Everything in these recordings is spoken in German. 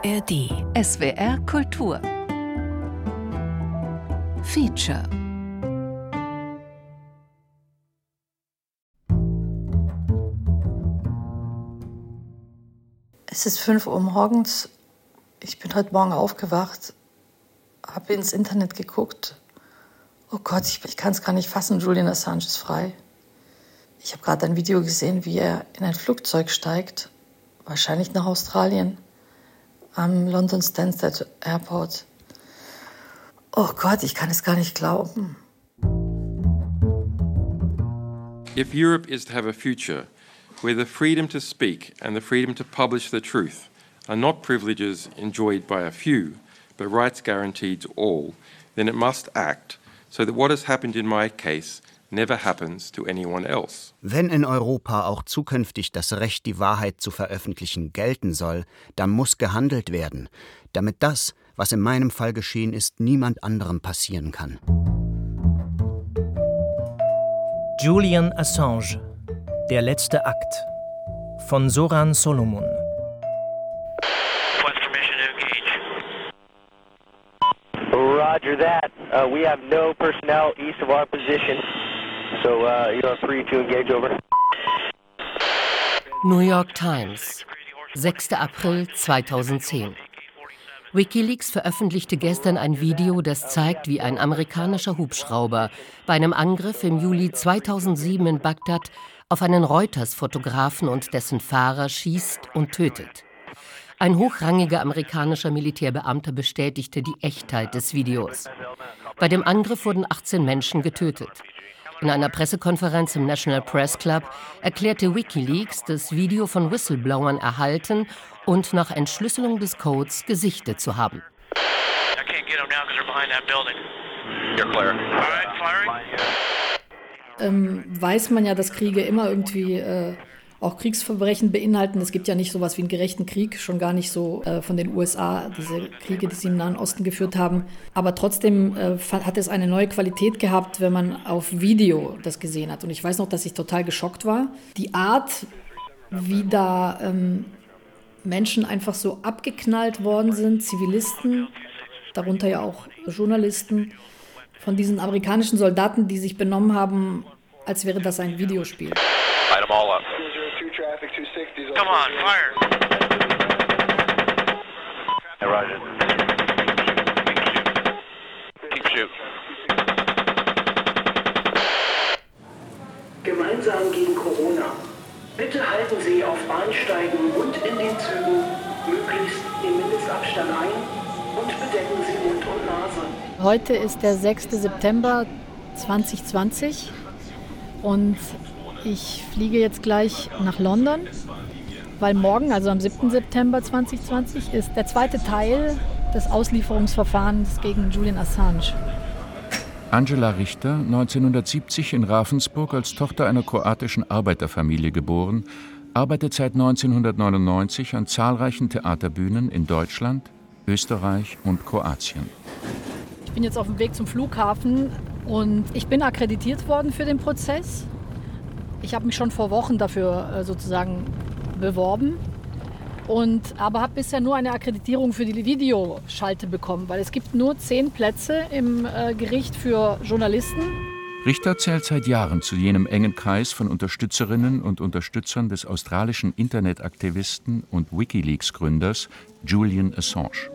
ARD. SWR Kultur. Feature. Es ist 5 Uhr morgens. Ich bin heute Morgen aufgewacht, habe ins Internet geguckt. Oh Gott, ich kann es gar nicht fassen, Julian Assange ist frei. Ich habe gerade ein Video gesehen, wie er in ein Flugzeug steigt, wahrscheinlich nach Australien, am London Stansted Airport. Oh Gott, ich kann es gar nicht glauben. If Europe is to have a future where the freedom to speak and the freedom to publish the truth are not privileges enjoyed by a few, but rights guaranteed to all, then it must act so that what has happened in my case never happens to anyone else. Wenn in Europa auch zukünftig das Recht, die Wahrheit zu veröffentlichen, gelten soll, dann muss gehandelt werden, damit das, was in meinem Fall geschehen ist, niemand anderem passieren kann. Julian Assange, der letzte Akt, von Zoran Solomon. Roger that. We have no personnel east of our position, so you are free to engage, over. New York Times, 6. April 2010. WikiLeaks veröffentlichte gestern ein Video, das zeigt, wie ein amerikanischer Hubschrauber bei einem Angriff im Juli 2007 in Bagdad auf einen Reuters-Fotografen und dessen Fahrer schießt und tötet. Ein hochrangiger amerikanischer Militärbeamter bestätigte die Echtheit des Videos. Bei dem Angriff wurden 18 Menschen getötet. In einer Pressekonferenz im National Press Club erklärte WikiLeaks, das Video von Whistleblowern erhalten und nach Entschlüsselung des Codes gesichtet zu haben. Weiß man ja, dass Kriege immer irgendwie auch Kriegsverbrechen beinhalten. Es gibt ja nicht sowas wie einen gerechten Krieg, schon gar nicht so von den USA, diese Kriege, die sie im Nahen Osten geführt haben. Aber trotzdem hat es eine neue Qualität gehabt, wenn man auf Video das gesehen hat. Und ich weiß noch, dass ich total geschockt war. Die Art, wie da Menschen einfach so abgeknallt worden sind, Zivilisten, darunter ja auch Journalisten, von diesen amerikanischen Soldaten, die sich benommen haben, als wäre das ein Videospiel. Come on, fire! Roger. Keep shooting. Gemeinsam gegen Corona. Bitte halten Sie auf Bahnsteigen und in den Zügen möglichst den Mindestabstand ein und bedecken Sie Mund und Nase. Heute ist der 6. September 2020 und ich fliege jetzt gleich nach London, weil morgen, also am 7. September 2020, ist der zweite Teil des Auslieferungsverfahrens gegen Julian Assange. Angela Richter, 1970 in Ravensburg als Tochter einer kroatischen Arbeiterfamilie geboren, arbeitet seit 1999 an zahlreichen Theaterbühnen in Deutschland, Österreich und Kroatien. Ich bin jetzt auf dem Weg zum Flughafen und ich bin akkreditiert worden für den Prozess. Ich habe mich schon vor Wochen dafür sozusagen beworben, aber habe bisher nur eine Akkreditierung für die Videoschalte bekommen, weil es gibt nur 10 Plätze im Gericht für Journalisten. Richter zählt seit Jahren zu jenem engen Kreis von Unterstützerinnen und Unterstützern des australischen Internetaktivisten und WikiLeaks-Gründers Julian Assange.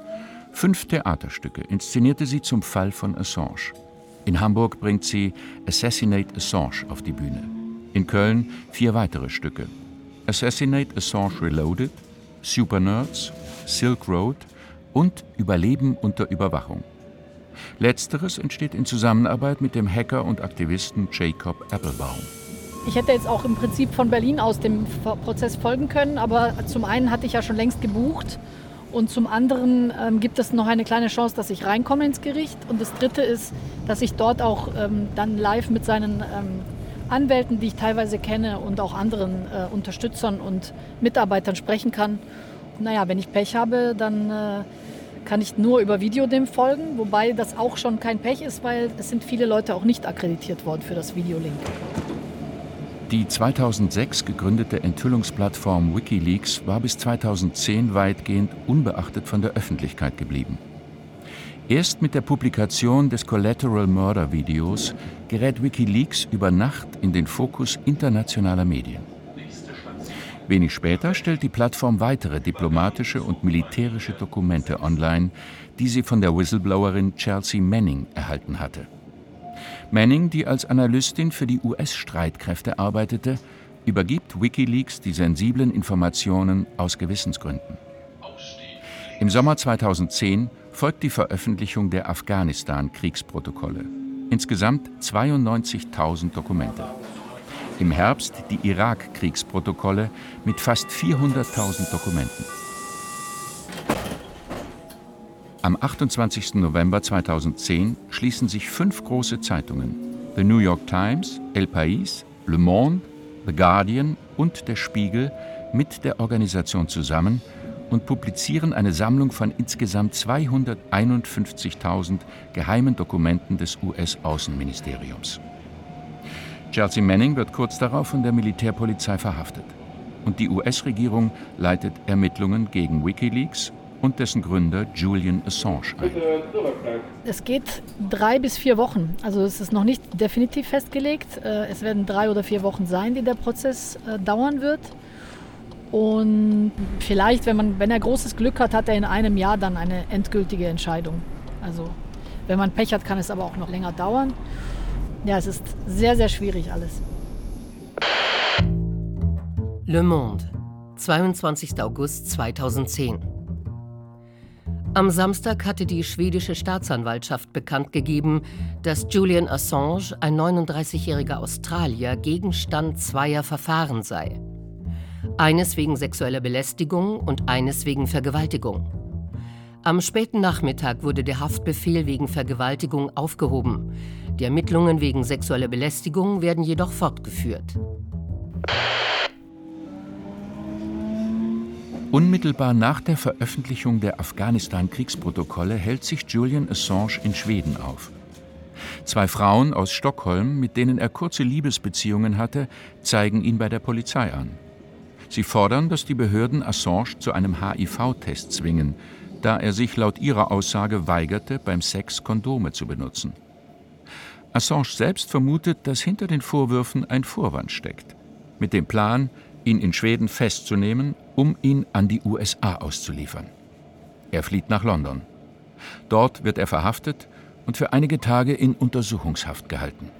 5 Theaterstücke inszenierte sie zum Fall von Assange. In Hamburg bringt sie Assassinate Assange auf die Bühne. In Köln 4 weitere Stücke: Assassinate Assange Reloaded, Super Nerds, Silk Road und Überleben unter Überwachung. Letzteres entsteht in Zusammenarbeit mit dem Hacker und Aktivisten Jacob Appelbaum. Ich hätte jetzt auch im Prinzip von Berlin aus dem Prozess folgen können, aber zum einen hatte ich ja schon längst gebucht und zum anderen gibt es noch eine kleine Chance, dass ich reinkomme ins Gericht. Und das Dritte ist, dass ich dort auch dann live mit seinen Anwälten, die ich teilweise kenne, und auch anderen Unterstützern und Mitarbeitern sprechen kann. Naja, wenn ich Pech habe, dann kann ich nur über Video dem folgen, wobei das auch schon kein Pech ist, weil es sind viele Leute auch nicht akkreditiert worden für das Videolink. Die 2006 gegründete Enthüllungsplattform WikiLeaks war bis 2010 weitgehend unbeachtet von der Öffentlichkeit geblieben. Erst mit der Publikation des Collateral Murder Videos gerät WikiLeaks über Nacht in den Fokus internationaler Medien. Wenig später stellt die Plattform weitere diplomatische und militärische Dokumente online, die sie von der Whistleblowerin Chelsea Manning erhalten hatte. Manning, die als Analystin für die US-Streitkräfte arbeitete, übergibt WikiLeaks die sensiblen Informationen aus Gewissensgründen. Im Sommer 2010 folgt die Veröffentlichung der Afghanistan-Kriegsprotokolle. Insgesamt 92.000 Dokumente. Im Herbst die Irak-Kriegsprotokolle mit fast 400.000 Dokumenten. Am 28. November 2010 schließen sich 5 große Zeitungen, The New York Times, El País, Le Monde, The Guardian und Der Spiegel, mit der Organisation zusammen und publizieren eine Sammlung von insgesamt 251.000 geheimen Dokumenten des US-Außenministeriums. Chelsea Manning wird kurz darauf von der Militärpolizei verhaftet. Und die US-Regierung leitet Ermittlungen gegen WikiLeaks und dessen Gründer Julian Assange ein. Es geht 3 bis 4 Wochen. Also es ist noch nicht definitiv festgelegt. Es werden 3 oder 4 Wochen sein, die der Prozess dauern wird. Und vielleicht, wenn er großes Glück hat, hat er in einem Jahr dann eine endgültige Entscheidung. Also wenn man Pech hat, kann es aber auch noch länger dauern. Ja, es ist sehr, sehr schwierig alles. Le Monde, 22. August 2010. Am Samstag hatte die schwedische Staatsanwaltschaft bekannt gegeben, dass Julian Assange, ein 39-jähriger Australier, Gegenstand zweier Verfahren sei. Eines wegen sexueller Belästigung und eines wegen Vergewaltigung. Am späten Nachmittag wurde der Haftbefehl wegen Vergewaltigung aufgehoben. Die Ermittlungen wegen sexueller Belästigung werden jedoch fortgeführt. Unmittelbar nach der Veröffentlichung der Afghanistan-Kriegsprotokolle hält sich Julian Assange in Schweden auf. 2 Frauen aus Stockholm, mit denen er kurze Liebesbeziehungen hatte, zeigen ihn bei der Polizei an. Sie fordern, dass die Behörden Assange zu einem HIV-Test zwingen, da er sich laut ihrer Aussage weigerte, beim Sex Kondome zu benutzen. Assange selbst vermutet, dass hinter den Vorwürfen ein Vorwand steckt, mit dem Plan, ihn in Schweden festzunehmen, um ihn an die USA auszuliefern. Er flieht nach London. Dort wird er verhaftet und für einige Tage in Untersuchungshaft gehalten.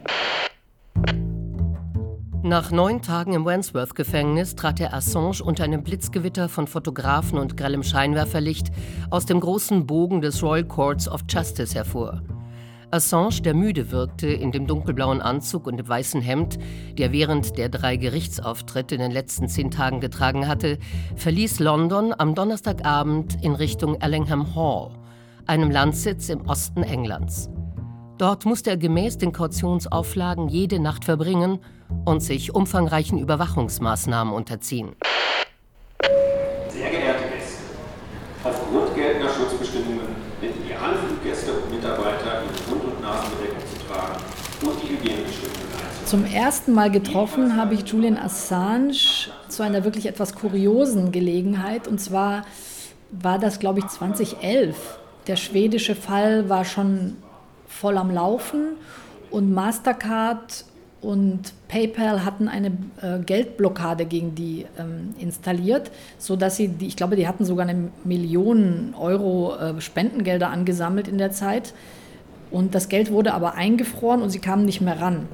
Nach 9 Tagen im Wandsworth-Gefängnis trat der Assange unter einem Blitzgewitter von Fotografen und grellem Scheinwerferlicht aus dem großen Bogen des Royal Courts of Justice hervor. Assange, der müde wirkte, in dem dunkelblauen Anzug und dem weißen Hemd, die er während der 3 Gerichtsauftritte in den letzten 10 Tagen getragen hatte, verließ London am Donnerstagabend in Richtung Ellingham Hall, einem Landsitz im Osten Englands. Dort musste er gemäß den Kautionsauflagen jede Nacht verbringen und sich umfangreichen Überwachungsmaßnahmen unterziehen. Sehr geehrte Gäste, aufgrund geltender Schutzbestimmungen bitten wir alle Fluggäste und Mitarbeiter, ihre Mund- und Nasenbedeckung zu tragen und die Hygienebestimmungen einzuhalten. Zum ersten Mal getroffen habe ich Julian Assange zu einer wirklich etwas kuriosen Gelegenheit. Und zwar war das, glaube ich, 2011. Der schwedische Fall war schon voll am Laufen und Mastercard und PayPal hatten eine Geldblockade gegen die installiert, sodass sie, ich glaube, die hatten sogar 1 Million Euro Spendengelder angesammelt in der Zeit. Und das Geld wurde aber eingefroren und sie kamen nicht mehr ran.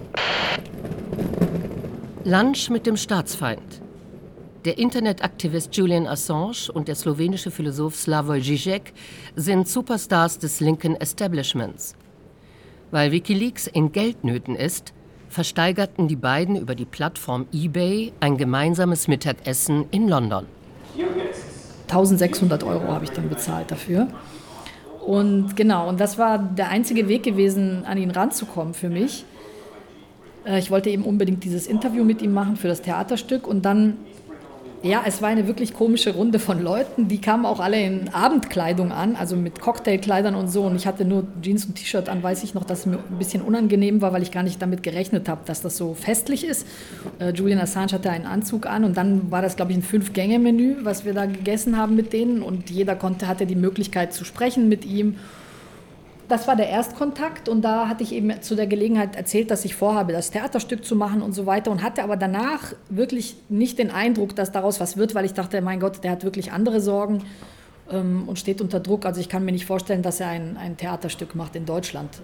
Lunch mit dem Staatsfeind. Der Internetaktivist Julian Assange und der slowenische Philosoph Slavoj Žižek sind Superstars des linken Establishments. Weil WikiLeaks in Geldnöten ist, versteigerten die beiden über die Plattform eBay ein gemeinsames Mittagessen in London. 1.600 Euro habe ich dann bezahlt dafür. Und genau, und das war der einzige Weg gewesen, an ihn ranzukommen für mich. Ich wollte eben unbedingt dieses Interview mit ihm machen für das Theaterstück und dann Ja, es war eine wirklich komische Runde von Leuten. Die kamen auch alle in Abendkleidung an, also mit Cocktailkleidern und so. Und ich hatte nur Jeans und T-Shirt an, weiß ich noch, dass es mir ein bisschen unangenehm war, weil ich gar nicht damit gerechnet habe, dass das so festlich ist. Julian Assange hatte einen Anzug an und dann war das, glaube ich, ein 5-Gänge-Menü, was wir da gegessen haben mit denen. Und jeder hatte die Möglichkeit zu sprechen mit ihm. Das war der Erstkontakt und da hatte ich eben zu der Gelegenheit erzählt, dass ich vorhabe, das Theaterstück zu machen und so weiter und hatte aber danach wirklich nicht den Eindruck, dass daraus was wird, weil ich dachte, mein Gott, der hat wirklich andere Sorgen und steht unter Druck. Also ich kann mir nicht vorstellen, dass er ein Theaterstück macht in Deutschland.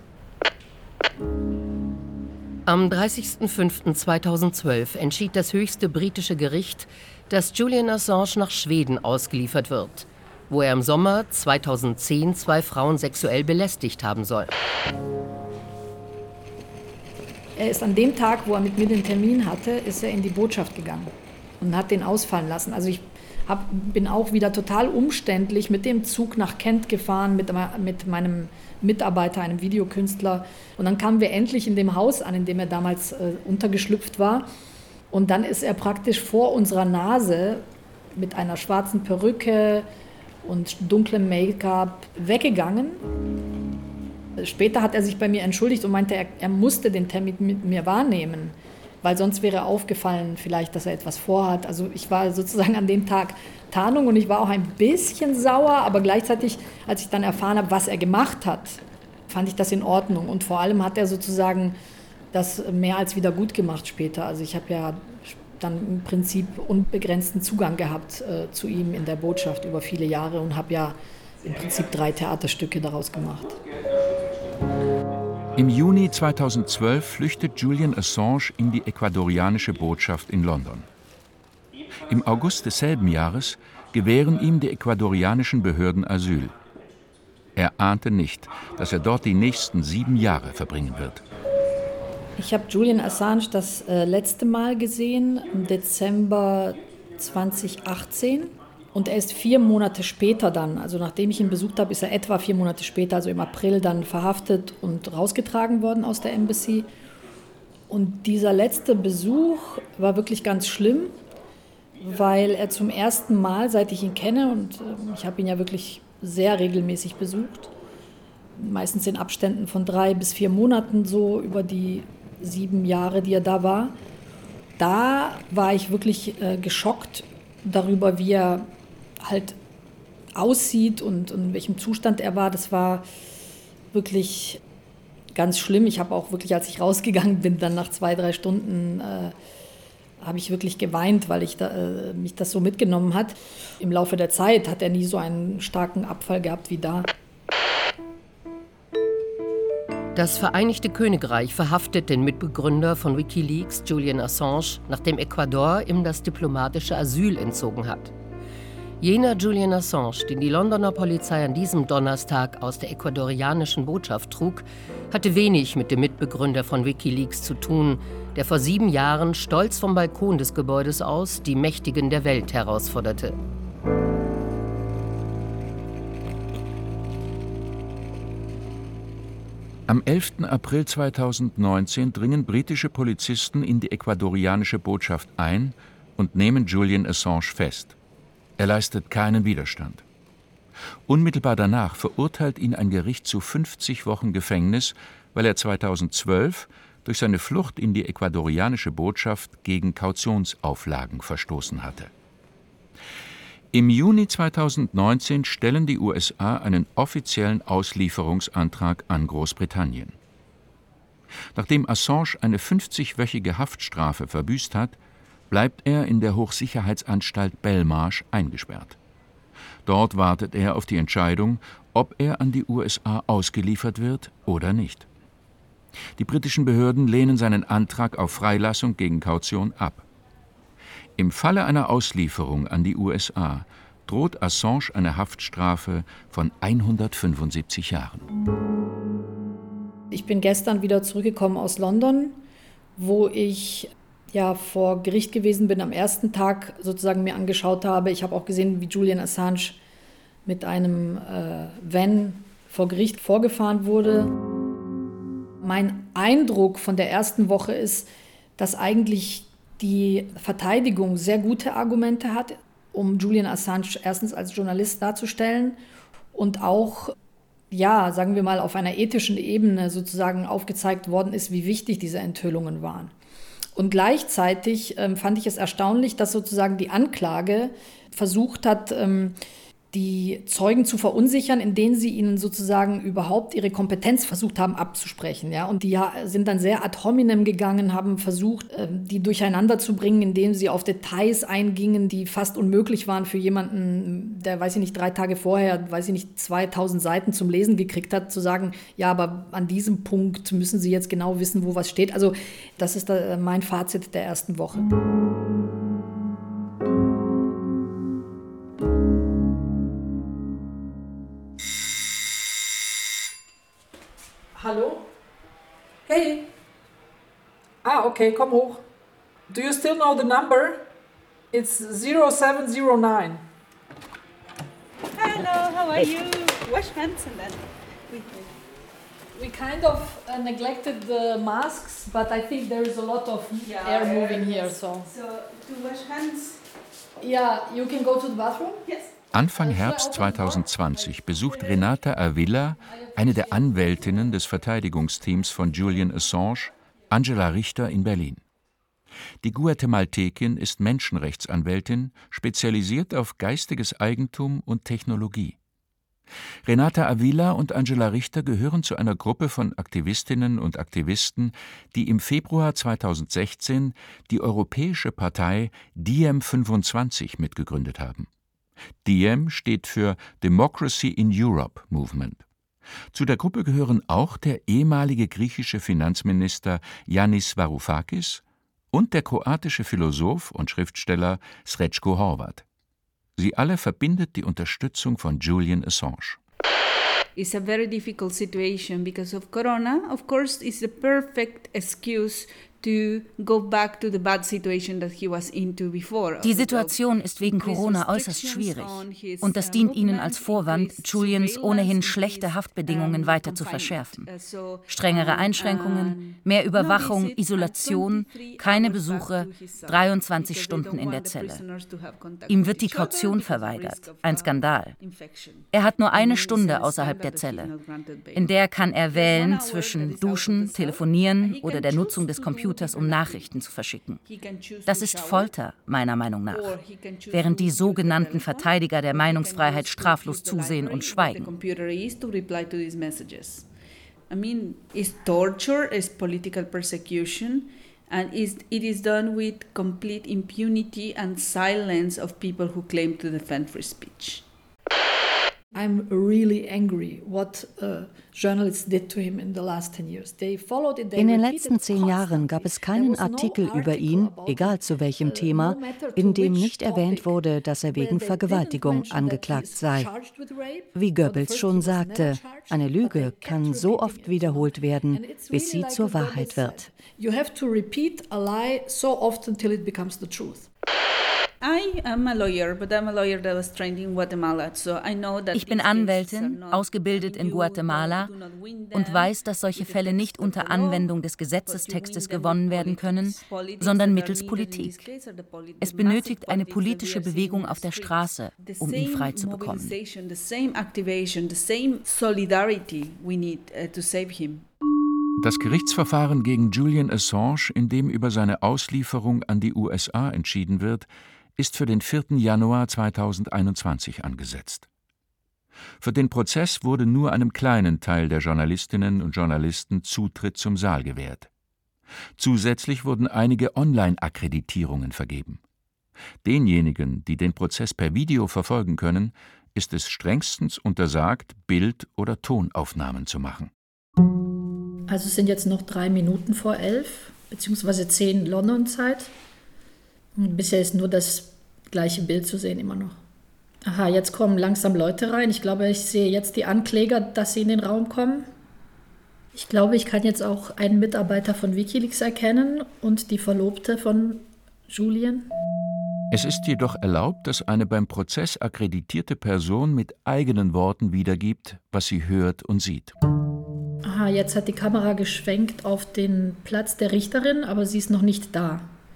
Am 30.05.2012 entschied das höchste britische Gericht, dass Julian Assange nach Schweden ausgeliefert wird, wo er im Sommer 2010 2 Frauen sexuell belästigt haben soll. Er ist an dem Tag, wo er mit mir den Termin hatte, ist er in die Botschaft gegangen und hat den ausfallen lassen. Also ich bin auch wieder total umständlich mit dem Zug nach Kent gefahren, mit meinem Mitarbeiter, einem Videokünstler. Und dann kamen wir endlich in dem Haus an, in dem er damals untergeschlüpft war. Und dann ist er praktisch vor unserer Nase mit einer schwarzen Perücke und dunklem Make-up weggegangen. Später hat er sich bei mir entschuldigt und meinte, er musste den Termin mit mir wahrnehmen, weil sonst wäre aufgefallen vielleicht, dass er etwas vorhat. Also ich war sozusagen an dem Tag Tarnung und ich war auch ein bisschen sauer, aber gleichzeitig, als ich dann erfahren habe, was er gemacht hat, fand ich das in Ordnung. Und vor allem hat er sozusagen das mehr als wieder gut gemacht später. Also ich habe ja dann im Prinzip unbegrenzten Zugang gehabt zu ihm in der Botschaft über viele Jahre und habe ja im Prinzip 3 Theaterstücke daraus gemacht. Im Juni 2012 flüchtet Julian Assange in die ecuadorianische Botschaft in London. Im August desselben Jahres gewähren ihm die ecuadorianischen Behörden Asyl. Er ahnte nicht, dass er dort die nächsten 7 Jahre verbringen wird. Ich habe Julian Assange das letzte Mal gesehen, im Dezember 2018. Und er ist 4 Monate später dann, also nachdem ich ihn besucht habe, ist er etwa 4 Monate später, also im April, dann verhaftet und rausgetragen worden aus der Embassy. Und dieser letzte Besuch war wirklich ganz schlimm, weil er zum ersten Mal, seit ich ihn kenne, und ich habe ihn ja wirklich sehr regelmäßig besucht, meistens in Abständen von 3 bis 4 Monaten so über die 7 Jahre, die er da war. Da war ich wirklich geschockt darüber, wie er halt aussieht und in welchem Zustand er war. Das war wirklich ganz schlimm. Ich habe auch wirklich, als ich rausgegangen bin, dann nach 2, 3 Stunden, habe ich wirklich geweint, weil mich das so mitgenommen hat. Im Laufe der Zeit hat er nie so einen starken Abfall gehabt wie da. Das Vereinigte Königreich verhaftet den Mitbegründer von WikiLeaks, Julian Assange, nachdem Ecuador ihm das diplomatische Asyl entzogen hat. Jener Julian Assange, den die Londoner Polizei an diesem Donnerstag aus der ecuadorianischen Botschaft trug, hatte wenig mit dem Mitbegründer von WikiLeaks zu tun, der vor 7 Jahren stolz vom Balkon des Gebäudes aus die Mächtigen der Welt herausforderte. Am 11. April 2019 dringen britische Polizisten in die ecuadorianische Botschaft ein und nehmen Julian Assange fest. Er leistet keinen Widerstand. Unmittelbar danach verurteilt ihn ein Gericht zu 50 Wochen Gefängnis, weil er 2012 durch seine Flucht in die ecuadorianische Botschaft gegen Kautionsauflagen verstoßen hatte. Im Juni 2019 stellen die USA einen offiziellen Auslieferungsantrag an Großbritannien. Nachdem Assange eine 50-wöchige Haftstrafe verbüßt hat, bleibt er in der Hochsicherheitsanstalt Belmarsh eingesperrt. Dort wartet er auf die Entscheidung, ob er an die USA ausgeliefert wird oder nicht. Die britischen Behörden lehnen seinen Antrag auf Freilassung gegen Kaution ab. Im Falle einer Auslieferung an die USA droht Assange eine Haftstrafe von 175 Jahren. Ich bin gestern wieder zurückgekommen aus London, wo ich ja vor Gericht gewesen bin, am ersten Tag sozusagen mir angeschaut habe. Ich habe auch gesehen, wie Julian Assange mit einem Van vor Gericht vorgefahren wurde. Mein Eindruck von der ersten Woche ist, dass eigentlich die Verteidigung sehr gute Argumente hat, um Julian Assange erstens als Journalist darzustellen und auch, ja, sagen wir mal, auf einer ethischen Ebene sozusagen aufgezeigt worden ist, wie wichtig diese Enthüllungen waren. Und gleichzeitig fand ich es erstaunlich, dass sozusagen die Anklage versucht hat, die Zeugen zu verunsichern, indem sie ihnen sozusagen überhaupt ihre Kompetenz versucht haben abzusprechen. Ja? Und die sind dann sehr ad hominem gegangen, haben versucht, die durcheinander zu bringen, indem sie auf Details eingingen, die fast unmöglich waren für jemanden, der, 3 Tage vorher, 2000 Seiten zum Lesen gekriegt hat, zu sagen, ja, aber an diesem Punkt müssen Sie jetzt genau wissen, wo was steht. Also das ist mein Fazit der ersten Woche. Hallo? Hey. Okay, komm hoch. Do you still know the number? It's 0709. Hello, how are you? Wash hands and then We kind of neglected the masks, but I think there is a lot of air moving here. So to wash hands. Yeah, you can go to the bathroom? Yes. Anfang Herbst 2020 besucht Renata Avila, eine der Anwältinnen des Verteidigungsteams von Julian Assange, Angela Richter in Berlin. Die Guatemaltekin ist Menschenrechtsanwältin, spezialisiert auf geistiges Eigentum und Technologie. Renata Avila und Angela Richter gehören zu einer Gruppe von Aktivistinnen und Aktivisten, die im Februar 2016 die europäische Partei Diem25 mitgegründet haben. Diem steht für Democracy in Europe Movement. Zu der Gruppe gehören auch der ehemalige griechische Finanzminister Yannis Varoufakis und der kroatische Philosoph und Schriftsteller Srećko Horvat. Sie alle verbindet die Unterstützung von Julian Assange. It's a very difficult situation because of Corona. Of course, it's the perfect excuse to go back to the bad situation that he was into before. Die Situation ist wegen Corona äußerst schwierig und das dient ihnen als Vorwand, Julians ohnehin schlechte Haftbedingungen weiter zu verschärfen. Strengere Einschränkungen, mehr Überwachung, Isolation, keine Besuche, 23 Stunden in der Zelle. Ihm wird die Kaution verweigert, ein Skandal. Er hat nur eine Stunde außerhalb der Zelle. In der kann er wählen zwischen Duschen, Telefonieren oder der Nutzung des Computers, um Nachrichten zu verschicken. Das ist Folter, meiner Meinung nach, während die sogenannten Verteidiger der Meinungsfreiheit straflos zusehen und schweigen. I mean, it's torture, it's political persecution, and it is done with complete impunity and silence of people who claim to defend free speech. I'm really angry what journalists did to him in the last 10 years. In den letzten 10 Jahren gab es keinen Artikel über ihn, egal zu welchem Thema, in dem nicht erwähnt wurde, dass er wegen Vergewaltigung angeklagt sei. Wie Goebbels schon sagte, eine Lüge kann so oft wiederholt werden, bis sie zur Wahrheit wird. You have to repeat a lie so often till it becomes the truth. Ich bin Anwältin, ausgebildet in Guatemala und weiß, dass solche Fälle nicht unter Anwendung des Gesetzestextes gewonnen werden können, sondern mittels Politik. Es benötigt eine politische Bewegung auf der Straße, um ihn frei zu bekommen. Das Gerichtsverfahren gegen Julian Assange, in dem über seine Auslieferung an die USA entschieden wird, ist für den 4. Januar 2021 angesetzt. Für den Prozess wurde nur einem kleinen Teil der Journalistinnen und Journalisten Zutritt zum Saal gewährt. Zusätzlich wurden einige Online-Akkreditierungen vergeben. Denjenigen, die den Prozess per Video verfolgen können, ist es strengstens untersagt, Bild- oder Tonaufnahmen zu machen. Also es sind jetzt noch 3 Minuten vor 11, beziehungsweise 10 London-Zeit. Bisher ist nur das gleiche Bild zu sehen, immer noch. Aha, jetzt kommen langsam Leute rein. Ich glaube, ich sehe jetzt die Ankläger, dass sie in den Raum kommen. Ich glaube, ich kann jetzt auch einen Mitarbeiter von WikiLeaks erkennen und die Verlobte von Julian. Es ist jedoch erlaubt, dass eine beim Prozess akkreditierte Person mit eigenen Worten wiedergibt, was sie hört und sieht. Aha, jetzt hat die Kamera geschwenkt auf den Platz der Richterin, aber sie ist noch nicht da.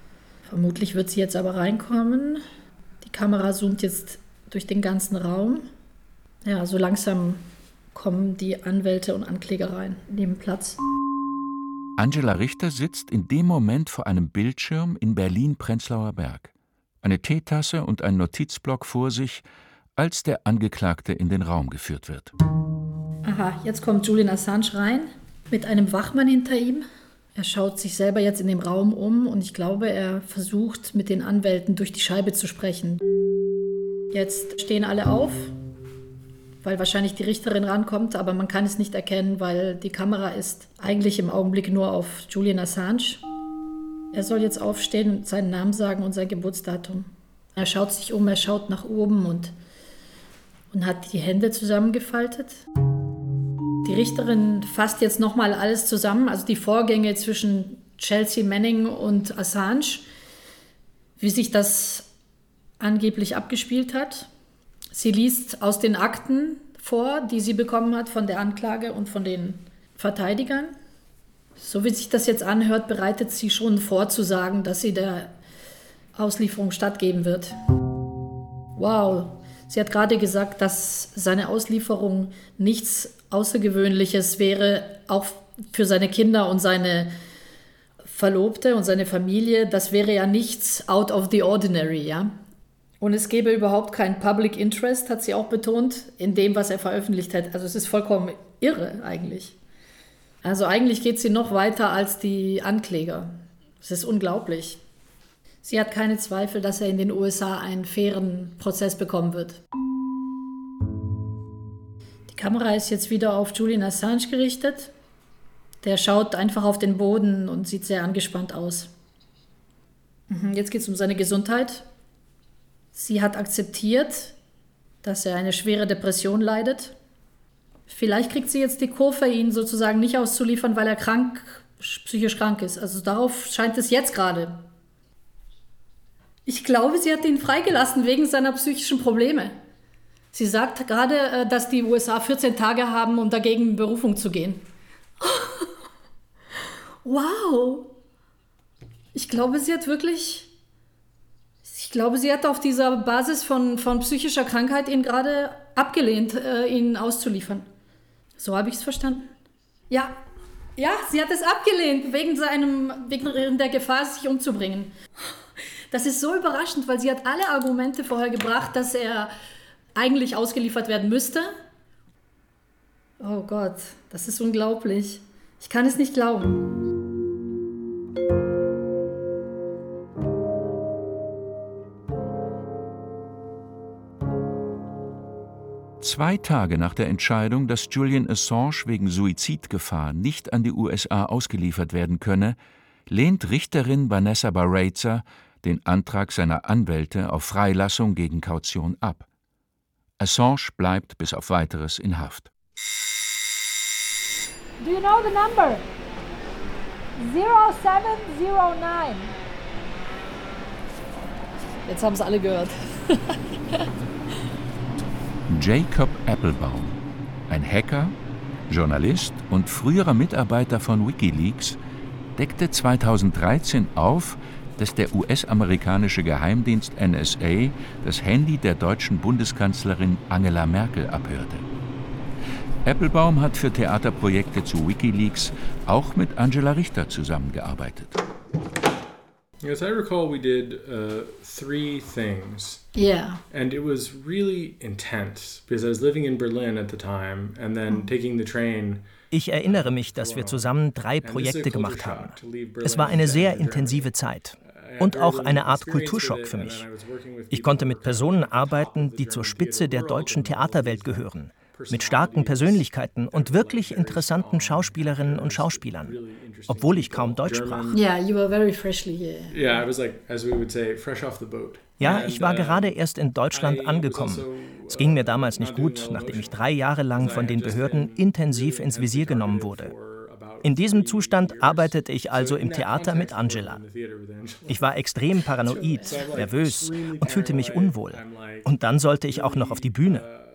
Vermutlich wird sie jetzt aber reinkommen. Die Kamera zoomt jetzt durch den ganzen Raum. Ja, so langsam kommen die Anwälte und Ankläger rein, nehmen Platz. Angela Richter sitzt in dem Moment vor einem Bildschirm in Berlin-Prenzlauer Berg. Eine Teetasse und ein Notizblock vor sich, als der Angeklagte in den Raum geführt wird. Aha, jetzt kommt Julian Assange rein, mit einem Wachmann hinter ihm. Er schaut sich selber jetzt in dem Raum um und ich glaube, er versucht, mit den Anwälten durch die Scheibe zu sprechen. Jetzt stehen alle auf, weil wahrscheinlich die Richterin rankommt, aber man kann es nicht erkennen, weil die Kamera ist eigentlich im Augenblick nur auf Julian Assange. Er soll jetzt aufstehen, seinen Namen sagen und sein Geburtsdatum. Er schaut sich um, er schaut nach oben und hat die Hände zusammengefaltet. Die Richterin fasst jetzt nochmal alles zusammen, also die Vorgänge zwischen Chelsea Manning und Assange, wie sich das angeblich abgespielt hat. Sie liest aus den Akten vor, die sie bekommen hat von der Anklage und von den Verteidigern. So wie sich das jetzt anhört, bereitet sie schon vor zu sagen, dass sie der Auslieferung stattgeben wird. Wow, sie hat gerade gesagt, dass seine Auslieferung nichts Außergewöhnliches wäre, auch für seine Kinder und seine Verlobte und seine Familie. Das wäre ja nichts out of the ordinary, ja. Und es gäbe überhaupt kein Public Interest, hat sie auch betont, in dem, was er veröffentlicht hat. Also es ist vollkommen irre eigentlich. Also eigentlich geht sie noch weiter als die Ankläger. Es ist unglaublich. Sie hat keine Zweifel, dass er in den USA einen fairen Prozess bekommen wird. Die Kamera ist jetzt wieder auf Julian Assange gerichtet. Der schaut einfach auf den Boden und sieht sehr angespannt aus. Jetzt geht es um seine Gesundheit. Sie hat akzeptiert, dass er eine schwere Depression leidet. Vielleicht kriegt sie jetzt die Kurve, ihn sozusagen nicht auszuliefern, weil er psychisch krank ist. Also darauf scheint es jetzt gerade. Ich glaube, sie hat ihn freigelassen wegen seiner psychischen Probleme. Sie sagt gerade, dass die USA 14 Tage haben, um dagegen in Berufung zu gehen. Wow! Ich glaube, sie hat auf dieser Basis von psychischer Krankheit ihn gerade abgelehnt, ihn auszuliefern. So habe ich es verstanden. Ja, sie hat es abgelehnt, wegen der Gefahr, sich umzubringen. Das ist so überraschend, weil sie hat alle Argumente vorher gebracht, dass er eigentlich ausgeliefert werden müsste. Oh Gott, das ist unglaublich. Ich kann es nicht glauben. 2 Tage nach der Entscheidung, dass Julian Assange wegen Suizidgefahr nicht an die USA ausgeliefert werden könne, lehnt Richterin Vanessa Baraitser den Antrag seiner Anwälte auf Freilassung gegen Kaution ab. Assange bleibt bis auf Weiteres in Haft. Do you know the number? 0709. Jetzt haben es alle gehört. Jacob Appelbaum, ein Hacker, Journalist und früherer Mitarbeiter von WikiLeaks, deckte 2013 auf, dass der US-amerikanische Geheimdienst NSA das Handy der deutschen Bundeskanzlerin Angela Merkel abhörte. Appelbaum hat für Theaterprojekte zu WikiLeaks auch mit Angela Richter zusammengearbeitet. As I recall, we did 3 things. Yeah. And it was really intense because I was living in Berlin at the time and then taking the train. Ich erinnere mich, dass wir zusammen 3 Projekte gemacht haben. Es war eine sehr intensive Zeit und auch eine Art Kulturschock für mich. Ich konnte mit Personen arbeiten, die zur Spitze der deutschen Theaterwelt gehören, mit starken Persönlichkeiten und wirklich interessanten Schauspielerinnen und Schauspielern, obwohl ich kaum Deutsch sprach. Yeah, you were very freshly here. Yeah, I was like, as we would say, fresh off the boat. Ja, ich war gerade erst in Deutschland angekommen. Es ging mir damals nicht gut, nachdem ich 3 Jahre lang von den Behörden intensiv ins Visier genommen wurde. In diesem Zustand arbeitete ich also im Theater mit Angela. Ich war extrem paranoid, nervös und fühlte mich unwohl. Und dann sollte ich auch noch auf die Bühne.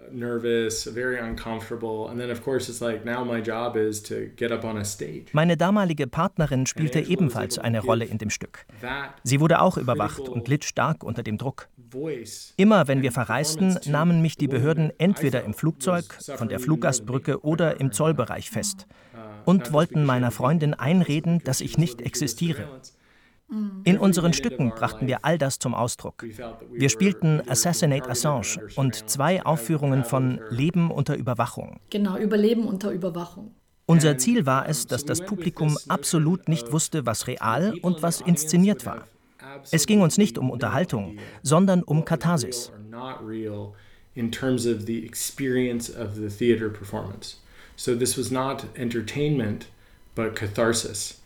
Meine damalige Partnerin spielte ebenfalls eine Rolle in dem Stück. Sie wurde auch überwacht und litt stark unter dem Druck. Immer wenn wir verreisten, nahmen mich die Behörden entweder im Flugzeug, von der Fluggastbrücke oder im Zollbereich fest und wollten meiner Freundin einreden, dass ich nicht existiere. In unseren Stücken brachten wir all das zum Ausdruck. Wir spielten Assassinate Assange und 2 Aufführungen von Leben unter Überwachung. Genau, Überleben unter Überwachung. Unser Ziel war es, dass das Publikum absolut nicht wusste, was real und was inszeniert war. Es ging uns nicht um Unterhaltung, sondern um Katharsis. So this was not entertainment, but catharsis.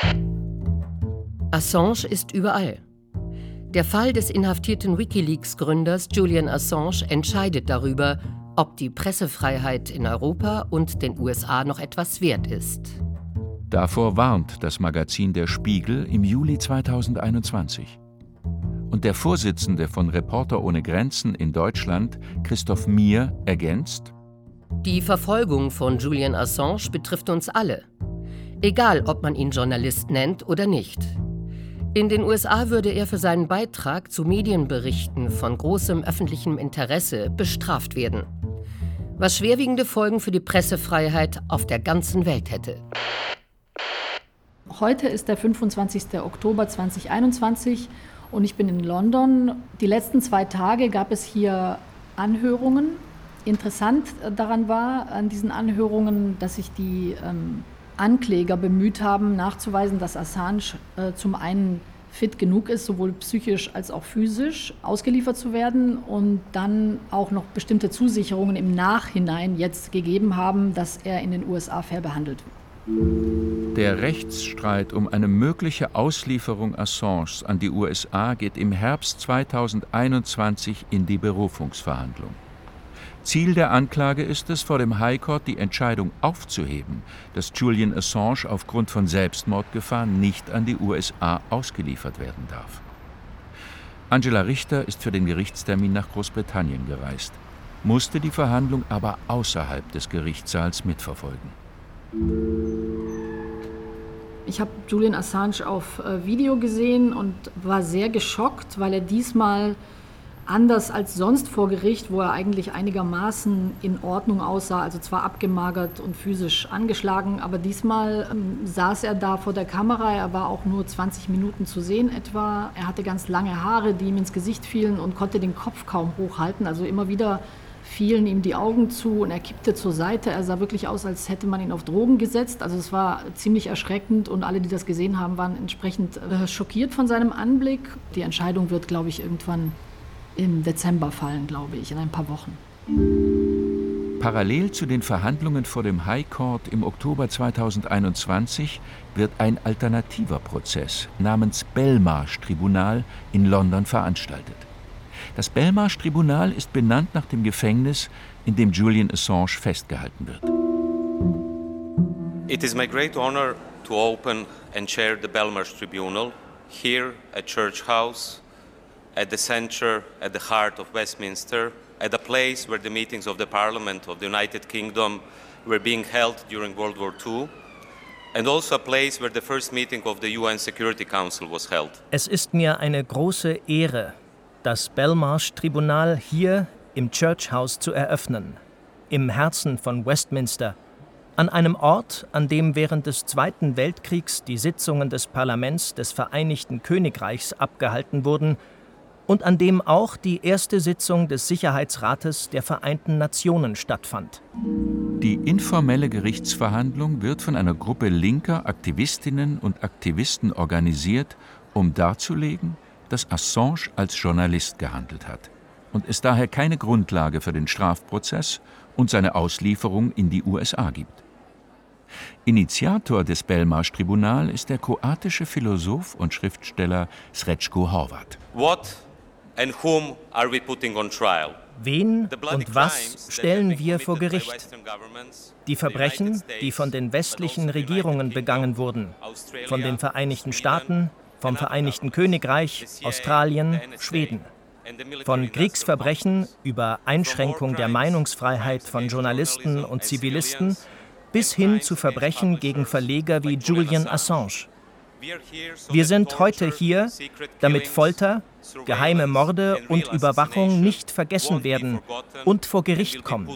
Assange ist überall. Der Fall des inhaftierten WikiLeaks-Gründers Julian Assange entscheidet darüber, ob die Pressefreiheit in Europa und den USA noch etwas wert ist. Davor warnt das Magazin Der Spiegel im Juli 2021. Und der Vorsitzende von Reporter ohne Grenzen in Deutschland, Christoph Mier, ergänzt: Die Verfolgung von Julian Assange betrifft uns alle. Egal, ob man ihn Journalist nennt oder nicht. In den USA würde er für seinen Beitrag zu Medienberichten von großem öffentlichem Interesse bestraft werden, was schwerwiegende Folgen für die Pressefreiheit auf der ganzen Welt hätte. Heute ist der 25. Oktober 2021 und ich bin in London. Die letzten 2 Tage gab es hier Anhörungen. Interessant daran war, an diesen Anhörungen, dass sich die Ankläger bemüht haben, nachzuweisen, dass Assange zum einen fit genug ist, sowohl psychisch als auch physisch ausgeliefert zu werden und dann auch noch bestimmte Zusicherungen im Nachhinein jetzt gegeben haben, dass er in den USA fair behandelt wird. Der Rechtsstreit um eine mögliche Auslieferung Assanges an die USA geht im Herbst 2021 in die Berufungsverhandlung. Ziel der Anklage ist es, vor dem High Court die Entscheidung aufzuheben, dass Julian Assange aufgrund von Selbstmordgefahr nicht an die USA ausgeliefert werden darf. Angela Richter ist für den Gerichtstermin nach Großbritannien gereist, musste die Verhandlung aber außerhalb des Gerichtssaals mitverfolgen. Ich habe Julian Assange auf Video gesehen und war sehr geschockt, weil er diesmal anders als sonst vor Gericht, wo er eigentlich einigermaßen in Ordnung aussah, also zwar abgemagert und physisch angeschlagen, aber diesmal saß er da vor der Kamera, er war auch nur 20 Minuten zu sehen etwa. Er hatte ganz lange Haare, die ihm ins Gesicht fielen und konnte den Kopf kaum hochhalten, also immer wieder fielen ihm die Augen zu und er kippte zur Seite. Er sah wirklich aus, als hätte man ihn auf Drogen gesetzt. Also es war ziemlich erschreckend und alle, die das gesehen haben, waren entsprechend schockiert von seinem Anblick. Die Entscheidung wird, glaube ich, irgendwann im Dezember fallen, glaube ich, in ein paar Wochen. Parallel zu den Verhandlungen vor dem High Court im Oktober 2021 wird ein alternativer Prozess namens Belmarsh-Tribunal in London veranstaltet. Das Belmarsh-Tribunal ist benannt nach dem Gefängnis, in dem Julian Assange festgehalten wird. It is my great honor to open and chair the Belmarsh Tribunal here at Church House, at the centre, at the heart of Westminster, at a place where the meetings of the Parliament of the United Kingdom were being held during World War II, and also a place where the first meeting of the UN Security Council was held. Es ist mir eine große Ehre, das Belmarsh-Tribunal hier im Church House zu eröffnen, im Herzen von Westminster, an einem Ort, an dem während des Zweiten Weltkriegs die Sitzungen des Parlaments des Vereinigten Königreichs abgehalten wurden und an dem auch die erste Sitzung des Sicherheitsrates der Vereinten Nationen stattfand. Die informelle Gerichtsverhandlung wird von einer Gruppe linker Aktivistinnen und Aktivisten organisiert, um darzulegen, dass Assange als Journalist gehandelt hat und es daher keine Grundlage für den Strafprozess und seine Auslieferung in die USA gibt. Initiator des Belmarsh-Tribunal ist der kroatische Philosoph und Schriftsteller Srećko Horvat. What and whom are we putting on trial? Wen und was stellen wir vor Gericht? Die Verbrechen, die von den westlichen Regierungen begangen wurden, von den Vereinigten Staaten, vom Vereinigten Königreich, Australien, Schweden. Von Kriegsverbrechen über Einschränkung der Meinungsfreiheit von Journalisten und Zivilisten bis hin zu Verbrechen gegen Verleger wie Julian Assange. Wir sind heute hier, damit Folter, geheime Morde und Überwachung nicht vergessen werden und vor Gericht kommen.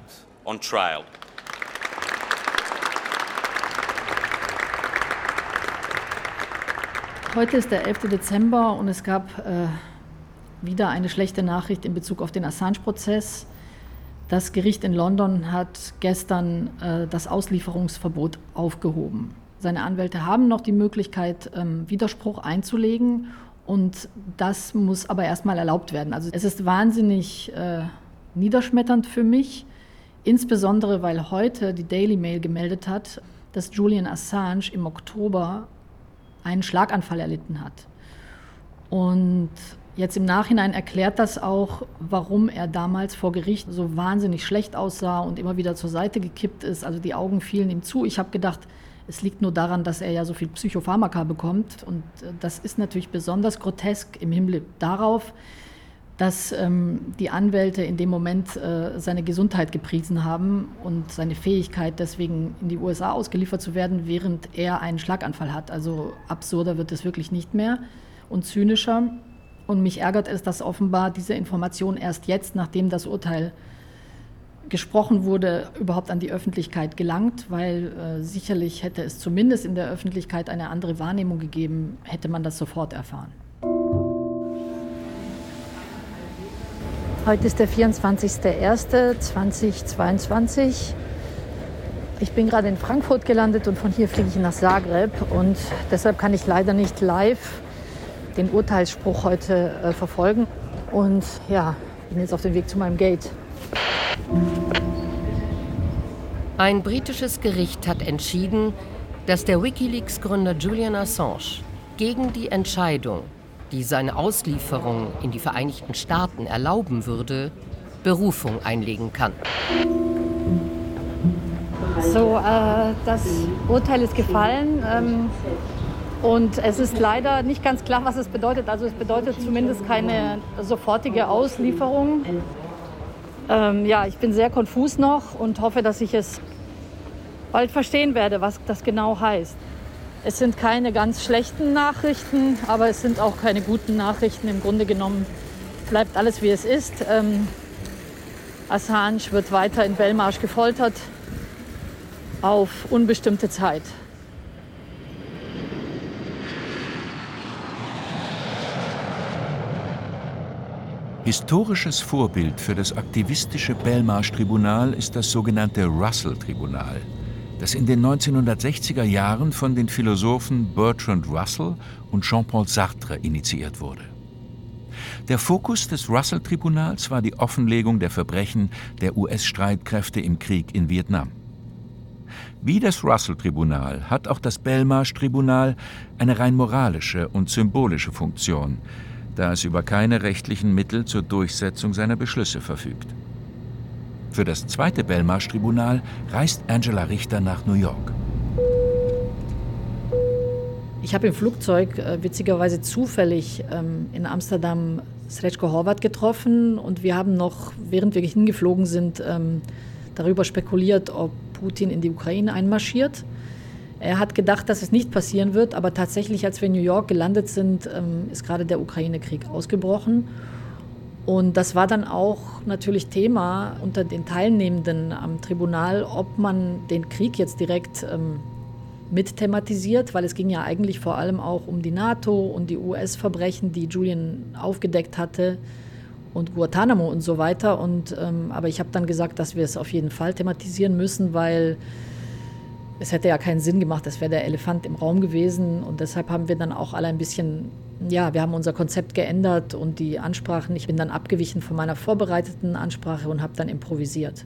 Heute ist der 11. Dezember und es gab wieder eine schlechte Nachricht in Bezug auf den Assange-Prozess. Das Gericht in London hat gestern das Auslieferungsverbot aufgehoben. Seine Anwälte haben noch die Möglichkeit, Widerspruch einzulegen und das muss aber erstmal erlaubt werden. Also es ist wahnsinnig niederschmetternd für mich, insbesondere weil heute die Daily Mail gemeldet hat, dass Julian Assange im Oktober einen Schlaganfall erlitten hat. Und jetzt im Nachhinein erklärt das auch, warum er damals vor Gericht so wahnsinnig schlecht aussah und immer wieder zur Seite gekippt ist. Also die Augen fielen ihm zu. Ich habe gedacht, es liegt nur daran, dass er ja so viel Psychopharmaka bekommt. Und das ist natürlich besonders grotesk im Hinblick darauf, dass die Anwälte in dem Moment seine Gesundheit gepriesen haben und seine Fähigkeit, deswegen in die USA ausgeliefert zu werden, während er einen Schlaganfall hat. Also absurder wird es wirklich nicht mehr und zynischer. Und mich ärgert es, dass offenbar diese Information erst jetzt, nachdem das Urteil gesprochen wurde, überhaupt an die Öffentlichkeit gelangt, weil sicherlich hätte es zumindest in der Öffentlichkeit eine andere Wahrnehmung gegeben, hätte man das sofort erfahren. Heute ist der 24.01.2022. Ich bin gerade in Frankfurt gelandet und von hier fliege ich nach Zagreb und deshalb kann ich leider nicht live den Urteilsspruch heute verfolgen. Und ja, bin jetzt auf dem Weg zu meinem Gate. Ein britisches Gericht hat entschieden, dass der WikiLeaks-Gründer Julian Assange gegen die Entscheidung, die seine Auslieferung in die Vereinigten Staaten erlauben würde, Berufung einlegen kann. So, das Urteil ist gefallen und es ist leider nicht ganz klar, was es bedeutet. Also es bedeutet zumindest keine sofortige Auslieferung. Ja, ich bin sehr konfus noch und hoffe, dass ich es bald verstehen werde, was das genau heißt. Es sind keine ganz schlechten Nachrichten, aber es sind auch keine guten Nachrichten. Im Grunde genommen bleibt alles, wie es ist. Assange wird weiter in Belmarsh gefoltert auf unbestimmte Zeit. Historisches Vorbild für das aktivistische Belmarsh-Tribunal ist das sogenannte Russell-Tribunal, das in den 1960er Jahren von den Philosophen Bertrand Russell und Jean-Paul Sartre initiiert wurde. Der Fokus des Russell-Tribunals war die Offenlegung der Verbrechen der US-Streitkräfte im Krieg in Vietnam. Wie das Russell-Tribunal hat auch das Belmarsh-Tribunal eine rein moralische und symbolische Funktion, da es über keine rechtlichen Mittel zur Durchsetzung seiner Beschlüsse verfügt. Für das zweite Belmarsh-Tribunal reist Angela Richter nach New York. Ich habe im Flugzeug witzigerweise zufällig in Amsterdam Srećko Horvat getroffen und wir haben noch, während wir hingeflogen sind, darüber spekuliert, ob Putin in die Ukraine einmarschiert. Er hat gedacht, dass es nicht passieren wird, aber tatsächlich, als wir in New York gelandet sind, ist gerade der Ukraine-Krieg ausgebrochen. Und das war dann auch natürlich Thema unter den Teilnehmenden am Tribunal, ob man den Krieg jetzt direkt mit thematisiert, weil es ging ja eigentlich vor allem auch um die NATO und die US-Verbrechen, die Julian aufgedeckt hatte und Guantanamo und so weiter. Aber ich habe dann gesagt, dass wir es auf jeden Fall thematisieren müssen, weil es hätte ja keinen Sinn gemacht, das wäre der Elefant im Raum gewesen. Und deshalb haben wir dann auch alle ein bisschen, ja, wir haben unser Konzept geändert und die Ansprachen. Ich bin dann abgewichen von meiner vorbereiteten Ansprache und habe dann improvisiert.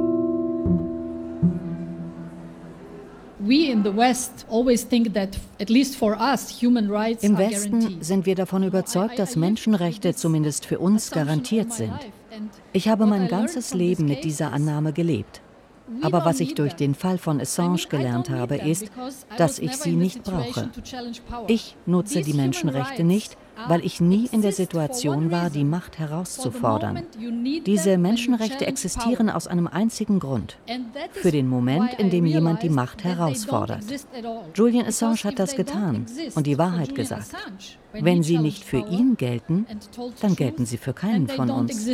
Im Westen sind wir davon überzeugt, dass Menschenrechte zumindest für uns garantiert sind. Ich habe mein ganzes Leben mit dieser Annahme gelebt. Aber was ich durch den Fall von Assange gelernt habe, ist, dass ich sie nicht brauche. Ich nutze die Menschenrechte nicht, weil ich nie in der Situation war, die Macht herauszufordern. Diese Menschenrechte existieren aus einem einzigen Grund: für den Moment, in dem jemand die Macht herausfordert. Julian Assange hat das getan und die Wahrheit gesagt. Wenn sie nicht für ihn gelten, dann gelten sie für keinen von uns.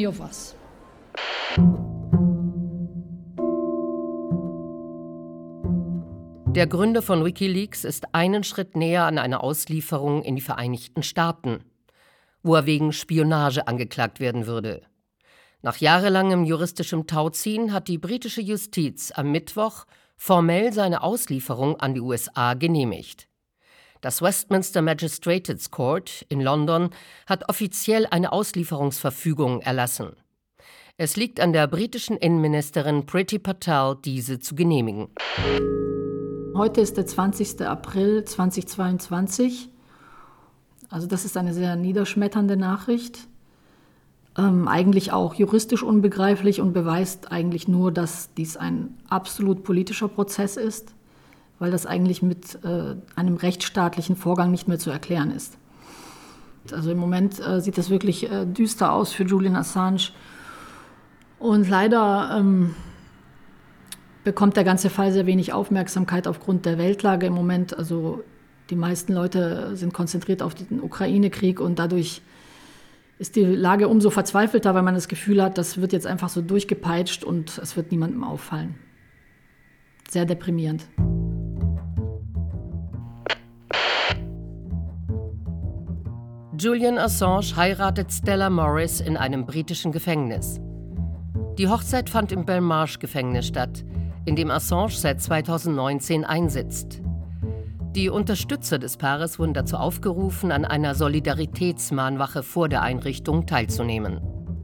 Der Gründer von WikiLeaks ist einen Schritt näher an einer Auslieferung in die Vereinigten Staaten, wo er wegen Spionage angeklagt werden würde. Nach jahrelangem juristischem Tauziehen hat die britische Justiz am Mittwoch formell seine Auslieferung an die USA genehmigt. Das Westminster Magistrates Court in London hat offiziell eine Auslieferungsverfügung erlassen. Es liegt an der britischen Innenministerin Priti Patel, diese zu genehmigen. Heute ist der 20. April 2022. Also das ist eine sehr niederschmetternde Nachricht. Eigentlich auch juristisch unbegreiflich und beweist eigentlich nur, dass dies ein absolut politischer Prozess ist, weil das eigentlich mit einem rechtsstaatlichen Vorgang nicht mehr zu erklären ist. Also im Moment sieht es wirklich düster aus für Julian Assange. Und leider bekommt der ganze Fall sehr wenig Aufmerksamkeit aufgrund der Weltlage im Moment. Also die meisten Leute sind konzentriert auf den Ukraine-Krieg und dadurch ist die Lage umso verzweifelter, weil man das Gefühl hat, das wird jetzt einfach so durchgepeitscht und es wird niemandem auffallen. Sehr deprimierend. Julian Assange heiratet Stella Morris in einem britischen Gefängnis. Die Hochzeit fand im Belmarsh-Gefängnis statt, in dem Assange seit 2019 einsitzt. Die Unterstützer des Paares wurden dazu aufgerufen, an einer Solidaritätsmahnwache vor der Einrichtung teilzunehmen.